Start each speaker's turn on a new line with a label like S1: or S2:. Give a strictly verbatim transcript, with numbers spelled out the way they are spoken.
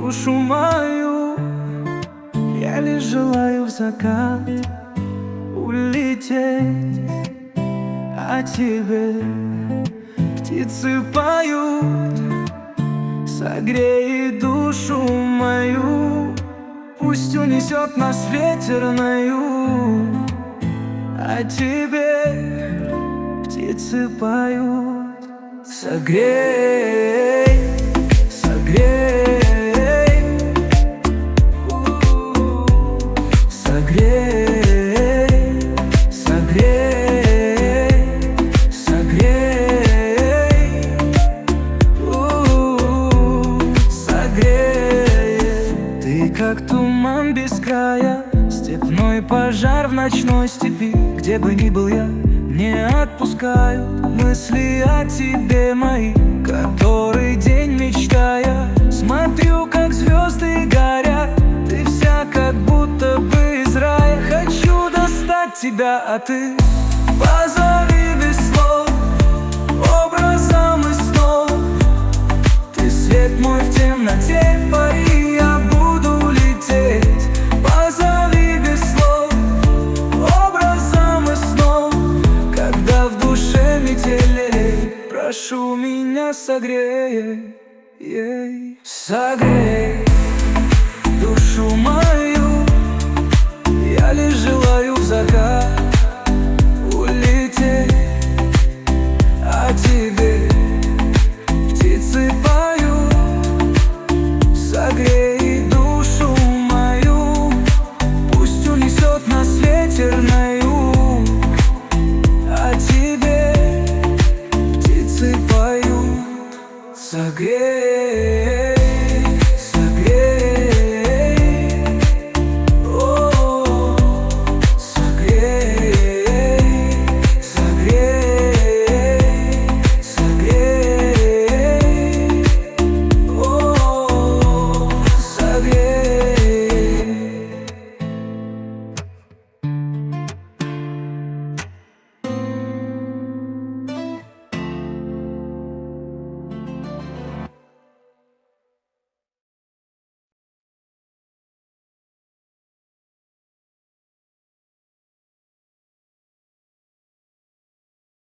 S1: душу мою. Я лишь желаю в закат улететь, а тебе птицы поют. Согрей душу мою, пусть унесет нас ветер на юг, а тебе птицы поют. Согрей, согрей, согрей, согрей, согрей, согрей. Ты как туман без края, степной пожар в ночной степи. Где бы ни был я, не отпускают мысли о тебе мои. Который день мечтая, смотрю, как звезды горят. Ты вся как будто бы из рая. Хочу достать тебя, а ты позови без слов, образом и снов. Ты свет мой в темноте, пари, я буду лететь. Позови без слов, образом и снов. Когда в душе метелей, прошу меня согрей, ей. Согрей душу мою, я лишь желаю в закат улететь, а тебе птицы поют. Согрей душу мою, пусть унесет нас ветер на юг, а тебе птицы поют. Согрей.